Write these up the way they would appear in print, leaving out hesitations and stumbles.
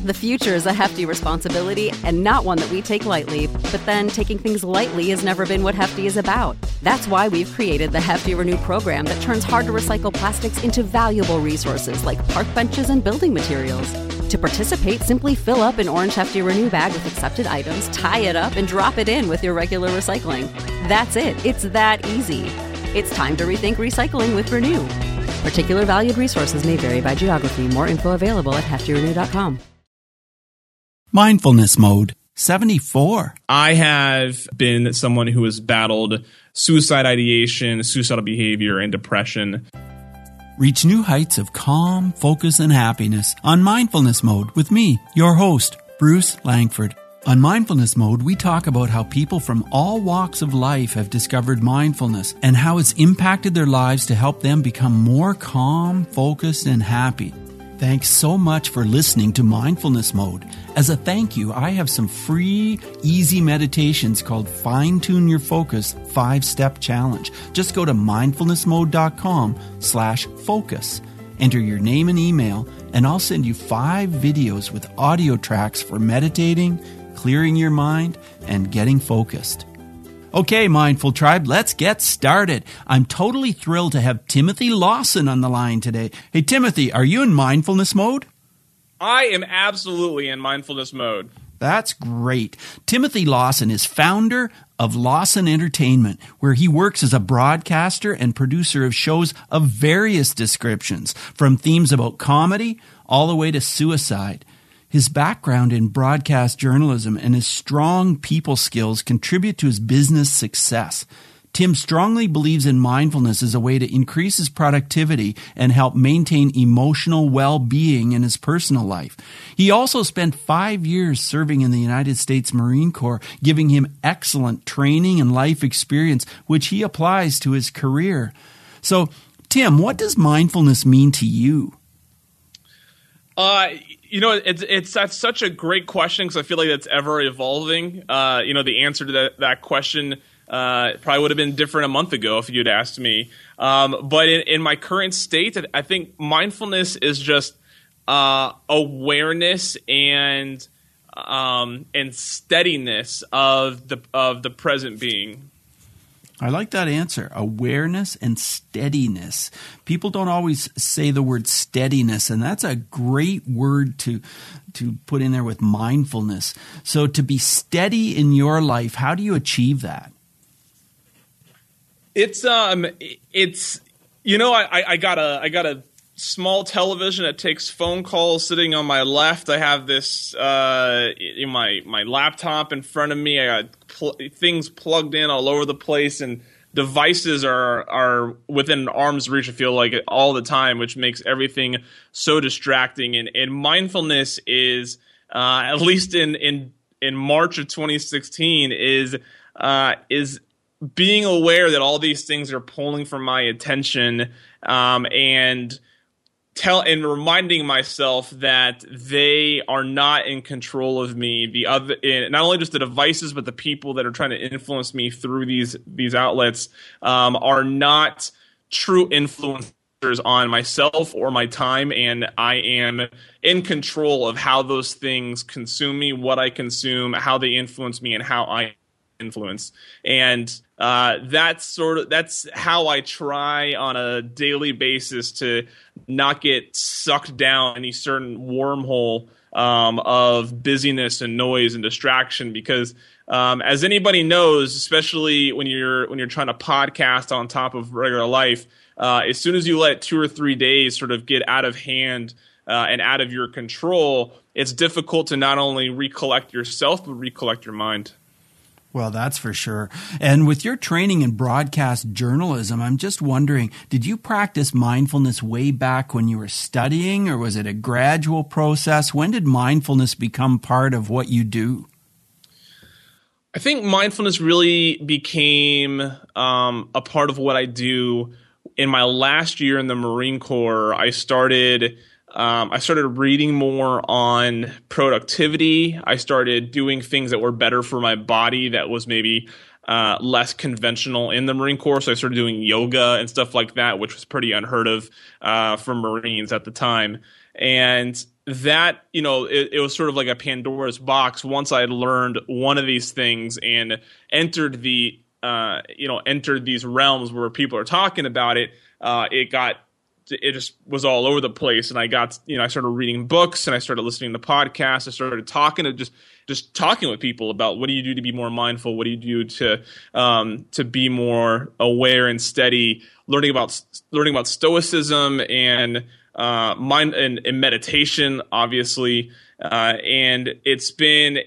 The future is a hefty responsibility and not one that we take lightly, but then taking things lightly has never been what Hefty is about. That's why we've created the Hefty Renew program that turns hard-to-recycle plastics into valuable resources like park benches and building materials. To participate, simply fill up an orange Hefty Renew bag with accepted items, tie it up, and drop it in with your regular recycling. That's it. It's that easy. It's time to rethink recycling with Renew. Particular valued resources may vary by geography. More info available at heftyrenew.com. Mindfulness Mode 74. I have been someone who has battled suicide ideation, suicidal behavior, and depression. Reach new heights of calm, focus, and happiness on Mindfulness Mode with me, your host, Bruce Langford. On Mindfulness Mode, we talk about how people from all walks of life have discovered mindfulness and how it's impacted their lives to help them become more calm, focused, and happy. Thanks so much for listening to Mindfulness Mode. As a thank you, I have some free, easy meditations called Fine Tune Your Focus 5-Step Challenge. Just go to mindfulnessmode.com/focus. Enter your name and email, and I'll send you 5 videos with audio tracks for meditating, clearing your mind, and getting focused. Okay, Mindful Tribe, let's get started. I'm totally thrilled to have Timothy Lawson on the line today. Hey, Timothy, are you in mindfulness mode? I am absolutely in mindfulness mode. That's great. Timothy Lawson is founder of Lawson Entertainment, where he works as a broadcaster and producer of shows of various descriptions, from themes about comedy all the way to suicide. His background in broadcast journalism and his strong people skills contribute to his business success. Tim strongly believes in mindfulness as a way to increase his productivity and help maintain emotional well-being in his personal life. He also spent 5 years serving in the United States Marine Corps, giving him excellent training and life experience, which he applies to his career. So, Tim, what does mindfulness mean to you? That's such a great question because I feel like it's ever evolving. The answer to that question probably would have been different a month ago if you'd asked me. But in my current state, I think mindfulness is just awareness and steadiness of the present being. I like that answer. Awareness and steadiness. People don't always say the word steadiness, and that's a great word to put in there with mindfulness. So to be steady in your life, how do you achieve that? I got a small television that takes phone calls sitting on my left. I have this my laptop in front of me. I got things plugged in all over the place, and devices are within arm's reach, I feel like, all the time, which makes everything so distracting. And mindfulness is, at least in March of 2016, is being aware that all these things are pulling from my attention, and reminding myself that they are not in control of me. Not only just the devices, but the people that are trying to influence me through these outlets are not true influencers on myself or my time, and I am in control of how those things consume me, what I consume, how they influence me, and how I influence. And that's how I try on a daily basis to not get sucked down any certain wormhole of busyness and noise and distraction, because as anybody knows, especially when you're trying to podcast on top of regular life, as soon as you let 2 or 3 days sort of get out of hand and out of your control, it's difficult to not only recollect yourself but recollect your mind. Well, that's for sure. And with your training in broadcast journalism, I'm just wondering, did you practice mindfulness way back when you were studying, or was it a gradual process? When did mindfulness become part of what you do? I think mindfulness really became a part of what I do in my last year in the Marine Corps. I started reading more on productivity. I started doing things that were better for my body that was maybe less conventional in the Marine Corps. So I started doing yoga and stuff like that, which was pretty unheard of for Marines at the time. And that, it was sort of like a Pandora's box. Once I had learned one of these things and entered entered these realms where people are talking about it, it just was all over the place. And I started reading books, and I started listening to podcasts. I started talking to just talking with people about, what do you do to be more mindful? What do you do to be more aware and steady? Learning about Stoicism and mind and meditation, obviously. And it's been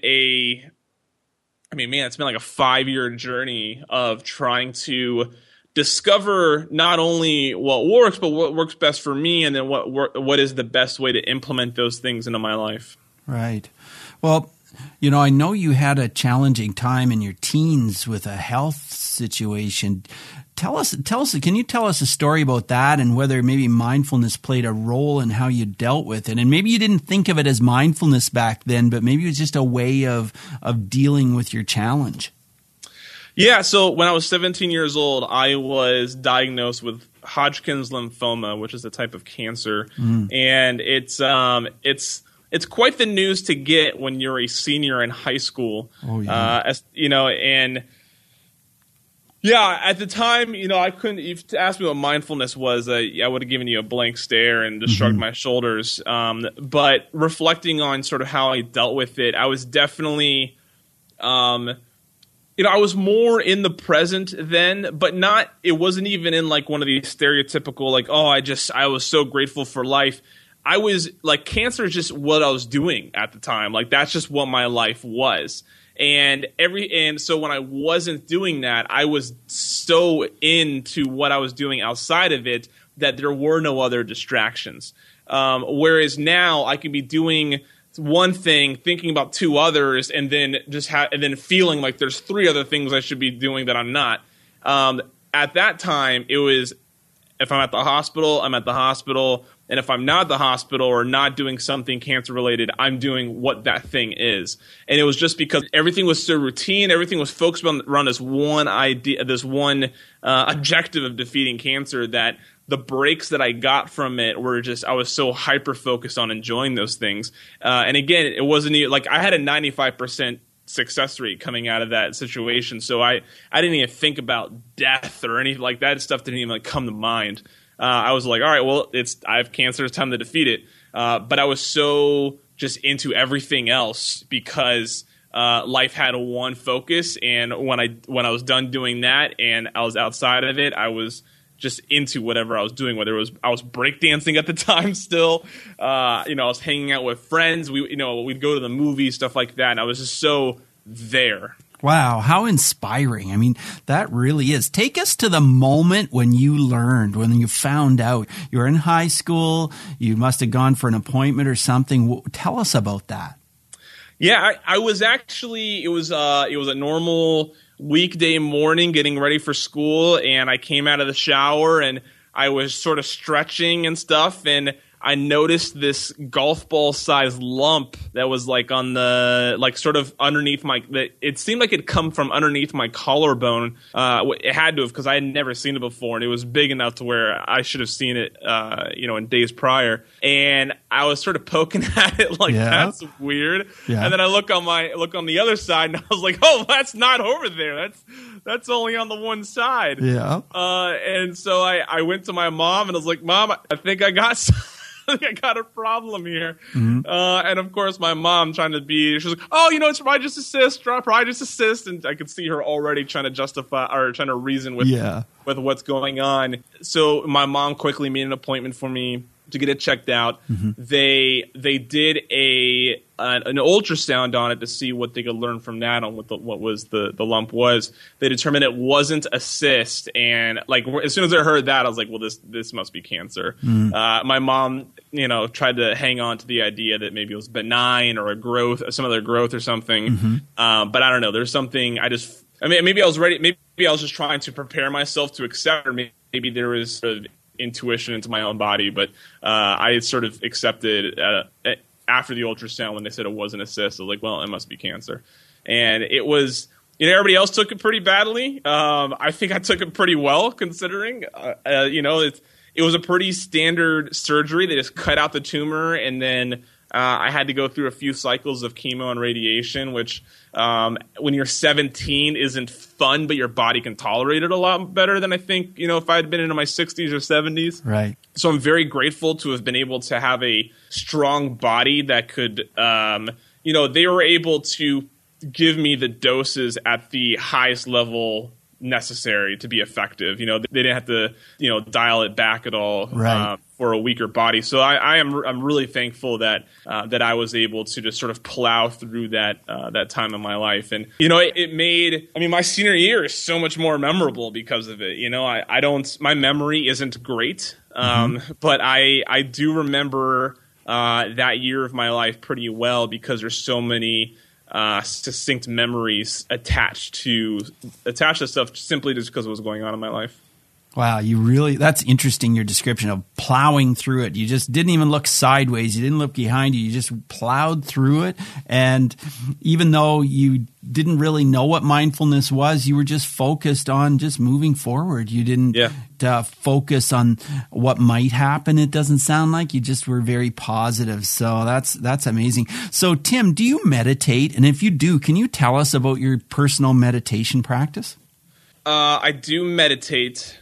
it's been like a 5-year journey of trying to discover not only what works, but what works best for me, and then what is the best way to implement those things into my life. Right. Well, I know you had a challenging time in your teens with a health situation. Can you tell us a story about that, and whether maybe mindfulness played a role in how you dealt with it? And maybe you didn't think of it as mindfulness back then, but maybe it was just a way of dealing with your challenge. Yeah, so when I was 17 years old, I was diagnosed with Hodgkin's lymphoma, which is a type of cancer. And it's quite the news to get when you're a senior in high school. Oh, yeah. At the time, I couldn't. If to ask me what mindfulness was, I would have given you a blank stare and just shrugged my shoulders. But reflecting on sort of how I dealt with it, I was definitely, I was more in the present then, but not. It wasn't even in like one of these stereotypical like, I was so grateful for life. I was like, cancer is just what I was doing at the time. Like, that's just what my life was. And so when I wasn't doing that, I was so into what I was doing outside of it that there were no other distractions. Whereas now I could be doing one thing, thinking about two others, and then and then feeling like there's 3 other things I should be doing that I'm not. At that time, it was, if I'm at the hospital, I'm at the hospital. And if I'm not at the hospital or not doing something cancer related, I'm doing what that thing is. And it was just because everything was so routine, everything was focused around this one idea, this one objective of defeating cancer, that the breaks that I got from it were just, I was so hyper focused on enjoying those things. And again, it wasn't even, like, I had a 95% success rate coming out of that situation. So I didn't even think about death or anything like that. Stuff didn't even come to mind. I was like, all right, well, I have cancer. It's time to defeat it. But I was so just into everything else because life had one focus. And when I was done doing that and I was outside of it, I was just into whatever I was doing. Whether I was breakdancing at the time still, I was hanging out with friends. We'd go to the movies, stuff like that. And I was just so there. Wow, how inspiring. I mean, that really is. Take us to the moment when you learned, when you found out. You were in high school, you must have gone for an appointment or something. Tell us about that. Yeah, I was actually, it was a normal weekday morning getting ready for school, and I came out of the shower and I was sort of stretching and stuff, and I noticed this golf ball sized lump that was like on the, like sort of underneath it seemed like it'd come from underneath my collarbone. It had to have, because I had never seen it before, and it was big enough to where I should have seen it, in days prior. And I was sort of poking at it like, that's weird. Yeah. And then I look on the other side, and I was like, oh, that's not over there. That's only on the one side. Yeah. And so I went to my mom and I was like, Mom, I think I got I got a problem here. Mm-hmm. And of course my mom she's like, oh, it's probably just a cyst. And I could see her already trying to justify or trying to reason with what's going on. So my mom quickly made an appointment for me to get it checked out. Mm-hmm. They did an ultrasound on it to see what they could learn from that on what was the lump was. They determined it wasn't a cyst, and like as soon as I heard that, I was like, well, this must be cancer. Mm-hmm. My mom, tried to hang on to the idea that maybe it was benign or some other growth or something. Mm-hmm. But I don't know. There's something maybe I was ready. Maybe I was just trying to prepare myself to accept, or maybe there was sort of intuition into my own body, but I sort of accepted after the ultrasound when they said it wasn't a cyst. I was like, well, it must be cancer. And it was, everybody else took it pretty badly. I think I took it pretty well considering, it was a pretty standard surgery. They just cut out the tumor and then I had to go through a few cycles of chemo and radiation, which when you're 17 isn't fun, but your body can tolerate it a lot better than I think, if I had been into my 60s or 70s. Right. So I'm very grateful to have been able to have a strong body that could, they were able to give me the doses at the highest level necessary to be effective. They didn't have to, dial it back at all. Right. For a weaker body. So I'm really thankful that I was able to just sort of plow through that time in my life. And, it made, my senior year is so much more memorable because of it. My memory isn't great, but I do remember that year of my life pretty well because there's so many succinct memories attached to stuff simply just because of what's going on in my life. Wow, that's interesting, your description of plowing through it. You just didn't even look sideways. You didn't look behind you. You just plowed through it. And even though you didn't really know what mindfulness was, you were just focused on just moving forward. You didn't focus on what might happen. It doesn't sound like you just were very positive. So that's amazing. So Tim, do you meditate? And if you do, can you tell us about your personal meditation practice? I do meditate.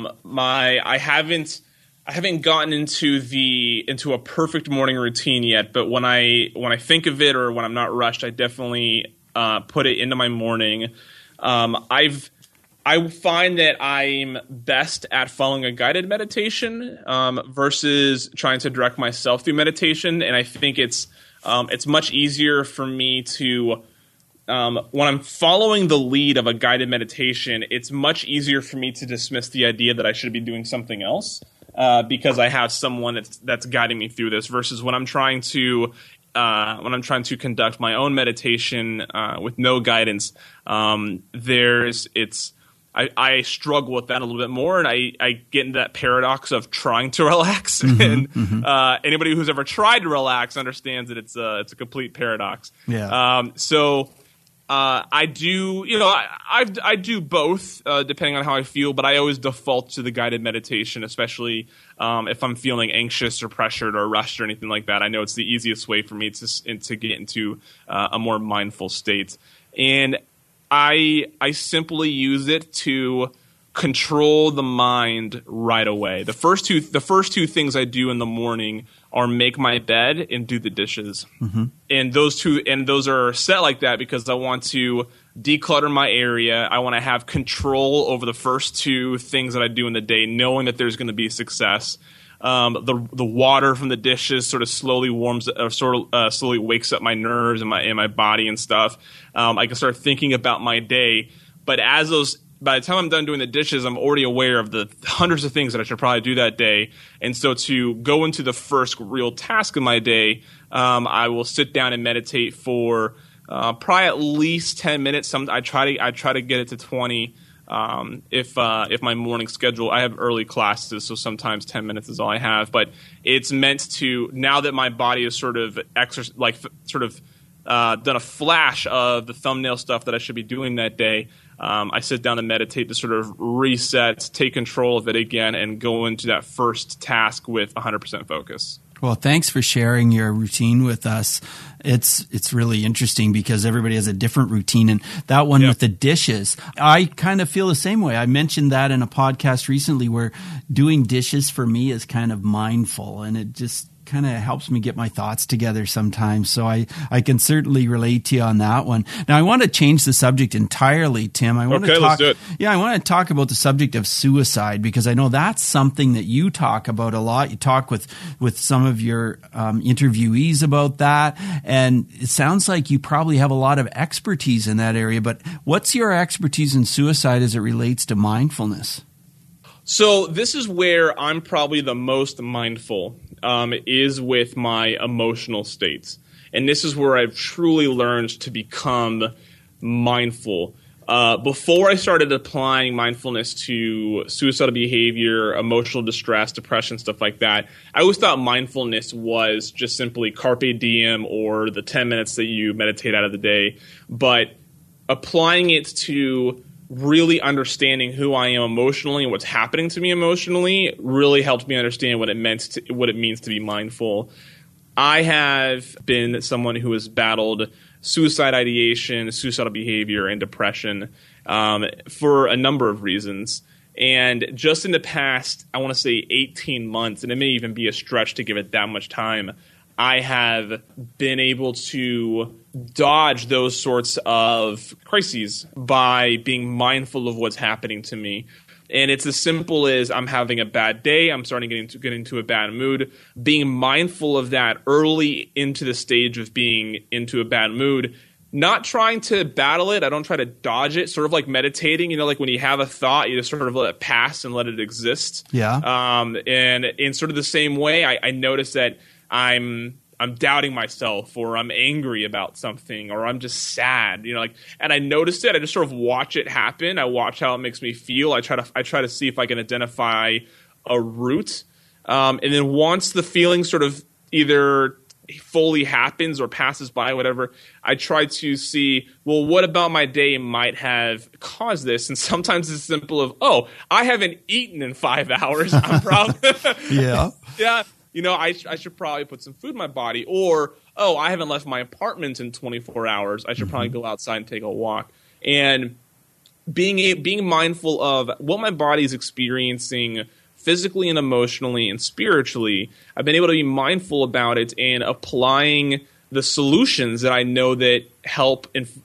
I haven't gotten into a perfect morning routine yet, but when I think of it or when I'm not rushed, I definitely put it into my morning. I find that I'm best at following a guided meditation versus trying to direct myself through meditation, and I think it's much easier for me to. When I'm following the lead of a guided meditation, it's much easier for me to dismiss the idea that I should be doing something else because I have someone that's guiding me through this. Versus when I'm trying to conduct my own meditation with no guidance, I struggle with that a little bit more, and I get into that paradox of trying to relax. And anybody who's ever tried to relax understands that it's a complete paradox. Yeah. I do, I do both depending on how I feel, but I always default to the guided meditation, especially if I'm feeling anxious or pressured or rushed or anything like that. I know it's the easiest way for me to get into a more mindful state. And I simply use it to control the mind right away. The first two things I do in the morning are make my bed and do the dishes. And those are set like that because I want to declutter my area. I want to have control over the first two things that I do in the day, knowing that there's going to be success. The water from the dishes sort of slowly slowly wakes up my nerves and my body and stuff. I can start thinking about my day, but by the time I'm done doing the dishes, I'm already aware of the hundreds of things that I should probably do that day. And so to go into the first real task of my day, I will sit down and meditate for probably at least 10 minutes. I try to get it to 20. If my morning schedule, I have early classes, so sometimes 10 minutes is all I have. But it's meant to, now that my body is sort of done a flash of the thumbnail stuff that I should be doing that day. I sit down and meditate to sort of reset, take control of it again, and go into that first task with 100% focus. Well, thanks for sharing your routine with us. It's really interesting because everybody has a different routine. And that one with the dishes, I kind of feel the same way. I mentioned that in a podcast recently where doing dishes for me is kind of mindful, and it just kind of helps me get my thoughts together sometimes. So I can certainly relate to you on that one. Now, I want to change the subject entirely, Tim. Let's do it. Yeah, I want to talk about the subject of suicide because I know that's something that you talk about a lot. You talk with some of your interviewees about that, and it sounds like you probably have a lot of expertise in that area. But what's your expertise in suicide as it relates to mindfulness? So this is where I'm probably the most mindful, is with my emotional states. And this is where I've truly learned to become mindful. Before I started applying mindfulness to suicidal behavior, emotional distress, depression, stuff like that, I always thought mindfulness was just simply carpe diem or the 10 minutes that you meditate out of the day. But applying it to really understanding who I am emotionally and what's happening to me emotionally really helped me understand what it means to be mindful. I have been someone who has battled suicide ideation, suicidal behavior, and depression for a number of reasons. And just in the past, I want to say 18 months, and it may even be a stretch to give it that much time, I have been able to dodge those sorts of crises by being mindful of what's happening to me. And it's as simple as I'm having a bad day, I'm starting to get into a bad mood. Being mindful of that early into the stage of being into a bad mood, not trying to battle it. I don't try to dodge it, sort of like meditating. Like when you have a thought, you just sort of let it pass and let it exist. Yeah. And in sort of the same way, I notice that I'm doubting myself, or I'm angry about something, or I'm just sad, and I noticed it. I just sort of watch it happen. I watch how it makes me feel. I try to see if I can identify a root. And then once the feeling sort of either fully happens or passes by, whatever, I try to see, well, what about my day might have caused this? And sometimes it's simple of, I haven't eaten in 5 hours. I'm probably yeah. I should probably put some food in my body. Or, I haven't left my apartment in 24 hours. I should probably go outside and take a walk. And being mindful of what my body is experiencing physically and emotionally and spiritually, I've been able to be mindful about it and applying the solutions that I know that help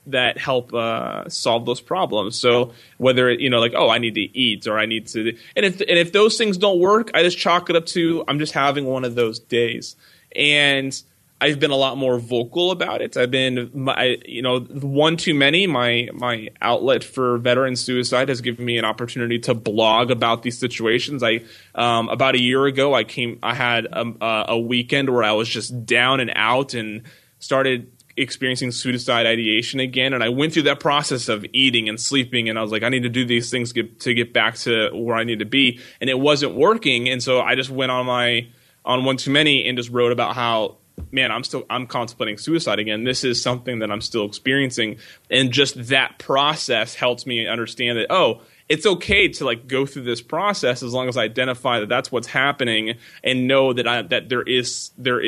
solve those problems. So whether I need to eat, or I need to, and if those things don't work, I just chalk it up to I'm just having one of those days. And I've been a lot more vocal about it. I've been, One Too Many, my outlet for veteran suicide, has given me an opportunity to blog about these situations. About a year ago, I had a weekend where I was just down and out and started experiencing suicide ideation again. And I went through that process of eating and sleeping, and I was like, I need to do these things to get back to where I need to be. And it wasn't working. And so I just went on One Too Many and just wrote about how, man, I'm contemplating suicide again. This is something that I'm still experiencing. And just that process helps me understand that, it's okay to go through this process as long as I identify that that's what's happening, and know that there is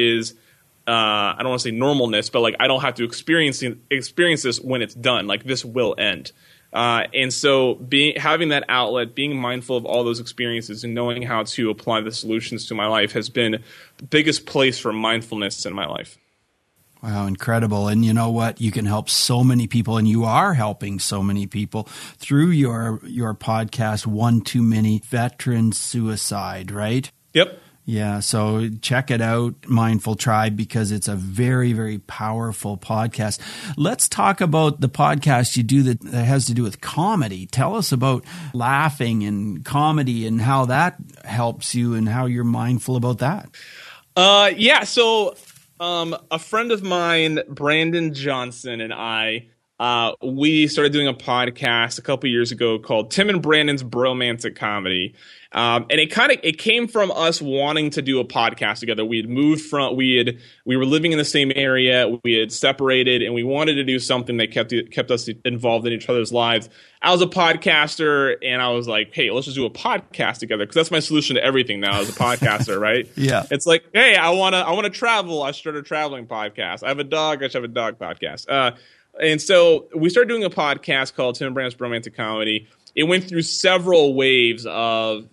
I don't want to say normalness, but I don't have to experience this when it's done. This will end. And so having that outlet, being mindful of all those experiences, and knowing how to apply the solutions to my life has been the biggest place for mindfulness in my life. Wow, incredible. And you know what? You can help so many people, and you are helping so many people through your podcast, One Too Many Veteran Suicide, right? Yep. Yeah, so check it out, Mindful Tribe, because it's a very, very powerful podcast. Let's talk about the podcast you do that has to do with comedy. Tell us about laughing and comedy and how that helps you and how you're mindful about that. So a friend of mine, Brandon Johnson, and I, we started doing a podcast a couple years ago called Tim and Brandon's Bromantic Comedy. And it came from us wanting to do a podcast together. We were living in the same area, we had separated, and we wanted to do something that kept us involved in each other's lives. I was a podcaster, and I was like, hey, let's just do a podcast together, because that's my solution to everything now as a podcaster, right? Yeah. It's like, hey, I want to travel. I started a traveling podcast. I have a dog. I should have a dog podcast. And so we started doing a podcast called Tim and Brandon's Bromantic Comedy. It went through several waves it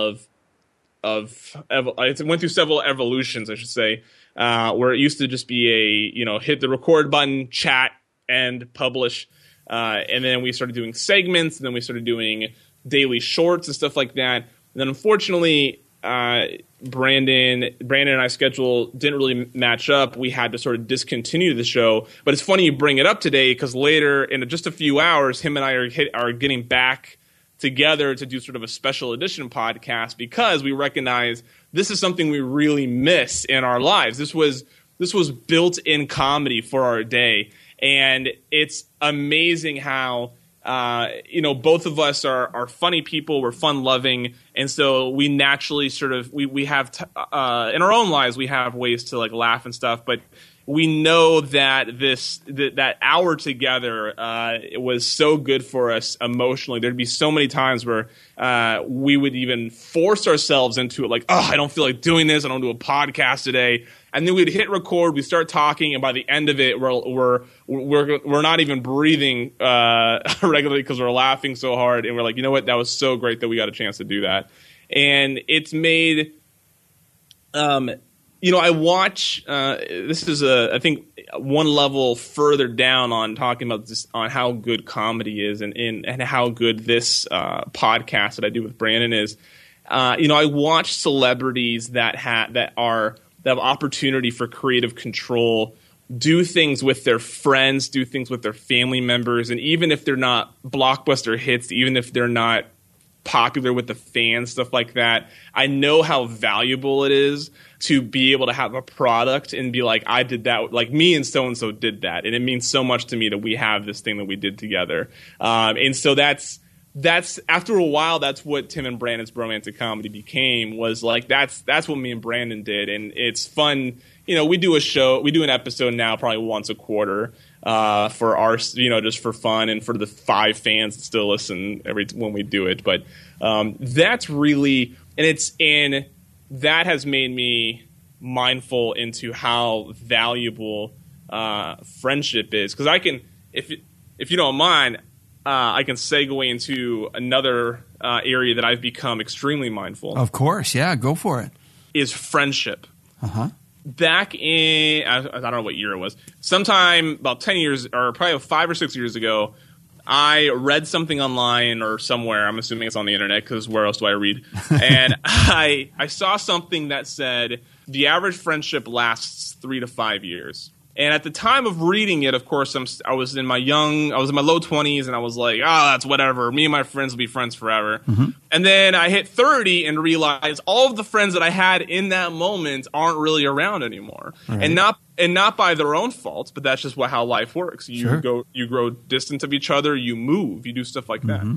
went through several evolutions, I should say, where it used to just be hit the record button, chat, and publish. And then we started doing segments, and then we started doing daily shorts and stuff like that. And then unfortunately, Brandon and I's schedule didn't really match up. We had to sort of discontinue the show. But it's funny you bring it up today, because later in just a few hours, him and I are getting back together to do sort of a special edition podcast, because we recognize this is something we really miss in our lives. This was built-in comedy for our day, and it's amazing how both of us are funny people. We're fun-loving, and so we naturally sort of we have in our own lives we have ways to laugh and stuff, but we know that that hour together it was so good for us emotionally. There'd be so many times where we would even force ourselves into it, I don't feel like doing this. I don't do a podcast today. And then we'd hit record, we start talking, and by the end of it, we're not even breathing regularly because we're laughing so hard. And we're like, you know what? That was so great that we got a chance to do that. And it's made, I watch. This is I think one level further down on talking about this, on how good comedy is, and how good this podcast that I do with Brandon is. I watch celebrities that have opportunity for creative control, do things with their friends, do things with their family members, and even if they're not blockbuster hits, even if they're not popular with the fans, stuff like that, I know how valuable it is to be able to have a product and be like, I did that, like me and so did that, and it means so much to me that we have this thing that we did together. And so that's after a while, that's what Tim and Brandon's Bromantic Comedy became, was like that's what me and Brandon did. And it's fun. We do an episode now probably once a quarter for our, just for fun and for the 5 fans that still listen when we do it. But that's really, and that has made me mindful into how valuable friendship is. Because I can, if you don't mind, I can segue into another area that I've become extremely mindful. Of course, yeah, go for it. Is friendship. Uh-huh. Back in, I don't know what year it was, sometime about 10 years, or probably 5 or 6 years ago, I read something online or somewhere. I'm assuming it's on the internet, because where else do I read? And I saw something that said the average friendship lasts 3 to 5 years. And at the time of reading it, of course, I was in my low 20s, and I was like, that's whatever. Me and my friends will be friends forever. Mm-hmm. And then I hit 30 and realized all of the friends that I had in that moment aren't really around anymore. Right. And not by their own fault, but that's just how life works. You grow distant of each other, you move, you do stuff like that.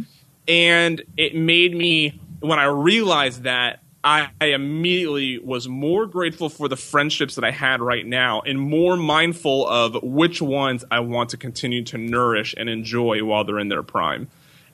And it made me, when I realized that, I immediately was more grateful for the friendships that I had right now, and more mindful of which ones I want to continue to nourish and enjoy while they're in their prime.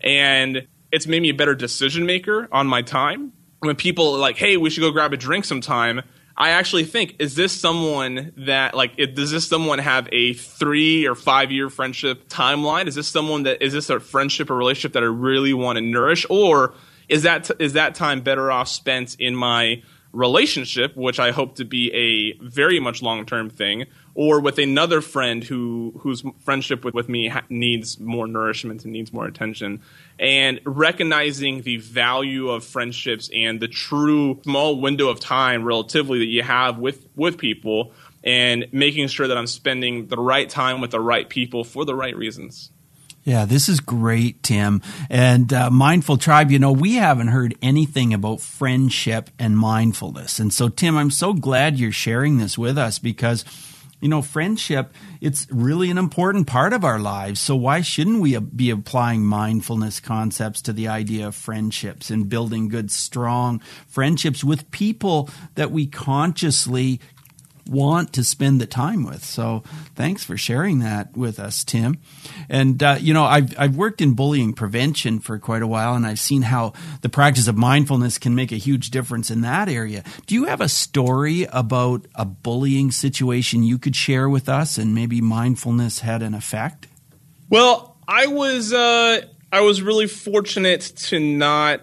And it's made me a better decision maker on my time. When people are like, hey, we should go grab a drink sometime, I actually think, is this someone that, does this someone have a 3 or 5 year friendship timeline? Is this a friendship or relationship that I really want to nourish? Or is that time better off spent in my relationship, which I hope to be a very much long-term thing, or with another friend whose friendship with me needs more nourishment and needs more attention? And recognizing the value of friendships and the true small window of time relatively that you have with people, and making sure that I'm spending the right time with the right people for the right reasons. Yeah, this is great, Tim. And Mindful Tribe, we haven't heard anything about friendship and mindfulness. And so, Tim, I'm so glad you're sharing this with us, because, friendship, it's really an important part of our lives. So why shouldn't we be applying mindfulness concepts to the idea of friendships and building good, strong friendships with people that we consciously want to spend the time with? So thanks for sharing that with us, Tim. And, I've worked in bullying prevention for quite a while, and I've seen how the practice of mindfulness can make a huge difference in that area. Do you have a story about a bullying situation you could share with us, and maybe mindfulness had an effect? Well, I was really fortunate to not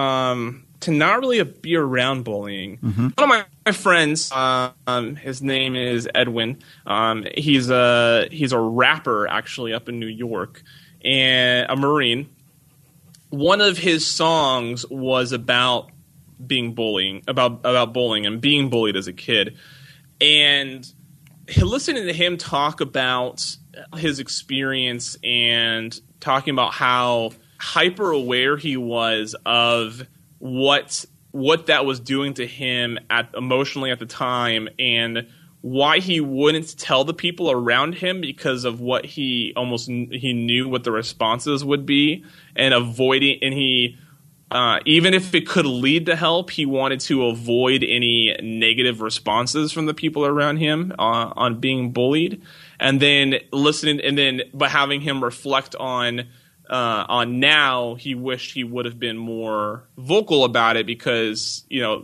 really be around bullying. Mm-hmm. One of my friends, his name is Edwin. He's a rapper actually up in New York, and a Marine. One of his songs was about being bullying and being bullied as a kid. And listening to him talk about his experience and talking about how hyper aware he was of what that was doing to him emotionally at the time, and why he wouldn't tell the people around him because of what he knew what the responses would be, and avoiding, and he even if it could lead to help, he wanted to avoid any negative responses from the people around him on being bullied. And then but having him reflect on now, he wished he would have been more vocal about it, because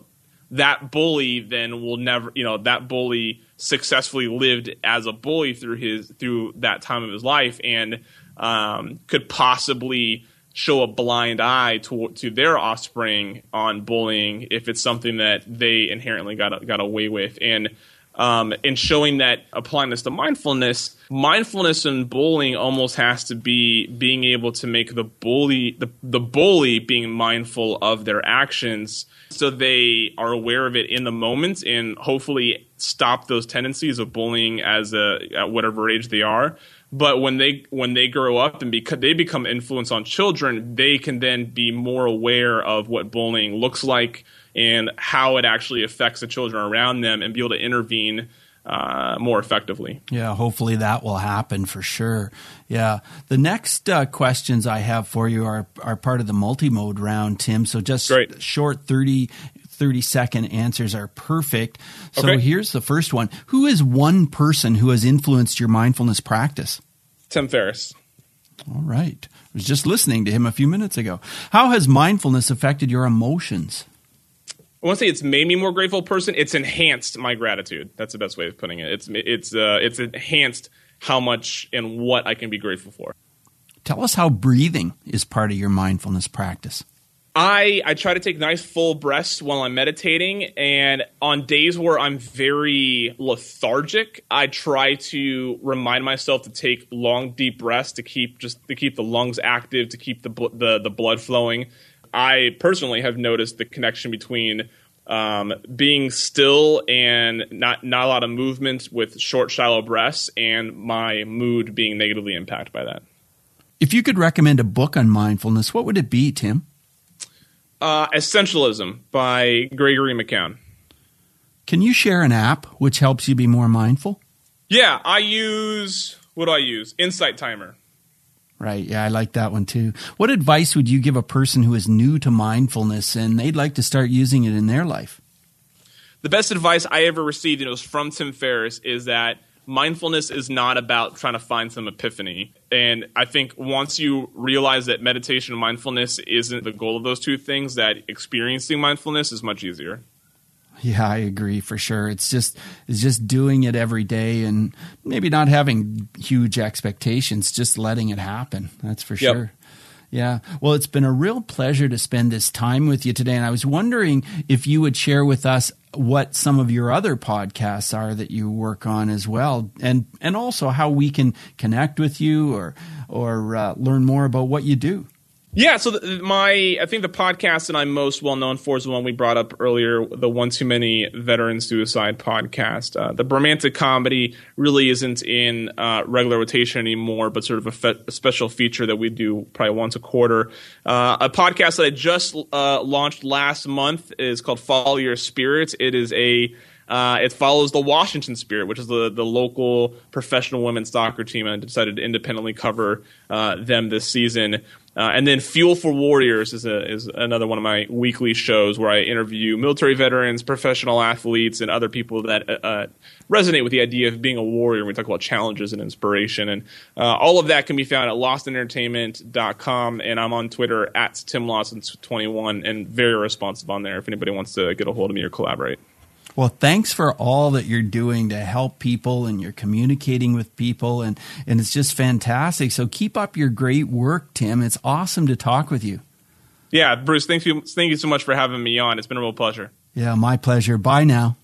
that bully then will never, that bully successfully lived as a bully through that time of his life, and could possibly show a blind eye to their offspring on bullying if it's something that they inherently got away with. And showing that, applying this to mindfulness and bullying almost has to be being able to make the bully being mindful of their actions, so they are aware of it in the moment and hopefully stop those tendencies of bullying at whatever age they are. But when they grow up and they become influence on children, they can then be more aware of what bullying looks like and how it actually affects the children around them, and be able to intervene more effectively. Yeah, hopefully that will happen for sure. Yeah. The next questions I have for you are part of the multi-mode round, Tim. So just Great. Short 30-second answers are perfect. So Okay. Here's the first one. Who is one person who has influenced your mindfulness practice? Tim Ferriss. All right. I was just listening to him a few minutes ago. How has mindfulness affected your emotions? I want to say it's made me a more grateful person. It's enhanced my gratitude. That's the best way of putting it. It's enhanced how much and what I can be grateful for. Tell us how breathing is part of your mindfulness practice. I try to take nice full breaths while I'm meditating, and on days where I'm very lethargic, I try to remind myself to take long, deep breaths to keep the lungs active, to keep the blood flowing. I personally have noticed the connection between being still and not a lot of movement with short, shallow breaths, and my mood being negatively impacted by that. If you could recommend a book on mindfulness, what would it be, Tim? Essentialism by Gregory McKeown. Can you share an app which helps you be more mindful? Yeah, what do I use? Insight Timer. Right. Yeah, I like that one too. What advice would you give a person who is new to mindfulness and they'd like to start using it in their life? The best advice I ever received, and it was from Tim Ferriss, is that mindfulness is not about trying to find some epiphany. And I think once you realize that meditation and mindfulness isn't the goal of those two things, that experiencing mindfulness is much easier. Yeah, I agree for sure. It's just doing it every day and maybe not having huge expectations, just letting it happen. That's for sure. Yeah. Well, it's been a real pleasure to spend this time with you today. And I was wondering if you would share with us what some of your other podcasts are that you work on as well, and also how we can connect with you or learn more about what you do. Yeah, so I think the podcast that I'm most well known for is the one we brought up earlier, the One Too Many Veteran Suicide podcast. The Bromantic Comedy really isn't in regular rotation anymore, but sort of a special feature that we do probably once a quarter. A podcast that I just launched last month is called Follow Your Spirit. It follows the Washington Spirit, which is the local professional women's soccer team, and I decided to independently cover them this season. And then Fuel for Warriors is another one of my weekly shows where I interview military veterans, professional athletes, and other people that resonate with the idea of being a warrior. We talk about challenges and inspiration. And all of that can be found at lostinentertainment.com. And I'm on Twitter at TimLawson21 and very responsive on there if anybody wants to get a hold of me or collaborate. Well, thanks for all that you're doing to help people, and you're communicating with people, and it's just fantastic. So keep up your great work, Tim. It's awesome to talk with you. Yeah, Bruce, thank you so much for having me on. It's been a real pleasure. Yeah, my pleasure. Bye now.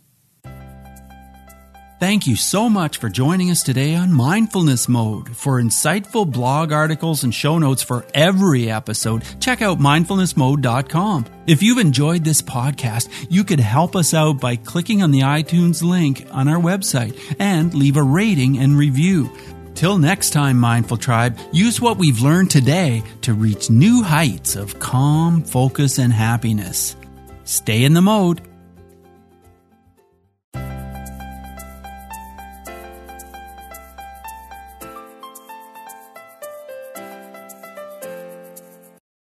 Thank you so much for joining us today on Mindfulness Mode. For insightful blog articles and show notes for every episode, check out mindfulnessmode.com. If you've enjoyed this podcast, you could help us out by clicking on the iTunes link on our website and leave a rating and review. Till next time, Mindful Tribe, use what we've learned today to reach new heights of calm, focus, and happiness. Stay in the mode.